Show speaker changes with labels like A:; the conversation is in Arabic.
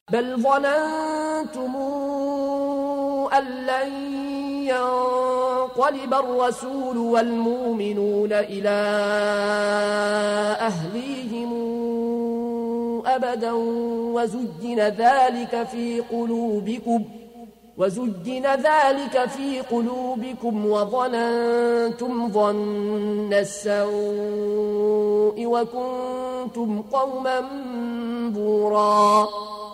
A: بل ظننتم أن لن ينقلب الرسول والمؤمنون إلى أهليهم أبدا وزجن ذلك في قلوبكم وظننتم ظن السوء وكنتم قوما بورا